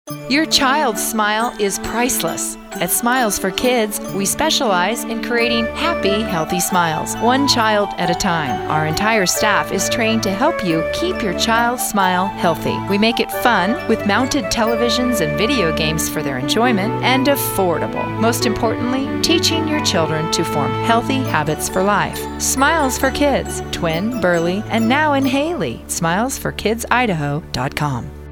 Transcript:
Your child's smile is priceless. At Smiles for Kids, we specialize in creating happy, healthy smiles, one child at a time. Our entire staff is trained to help you keep your child's smile healthy. We make it fun with mounted televisions and video games for their enjoyment, and affordable. Most importantly, teaching your children to form healthy habits for life. Smiles for Kids, Twin, Burley, and now in Haley. SmilesForKidsIdaho.com.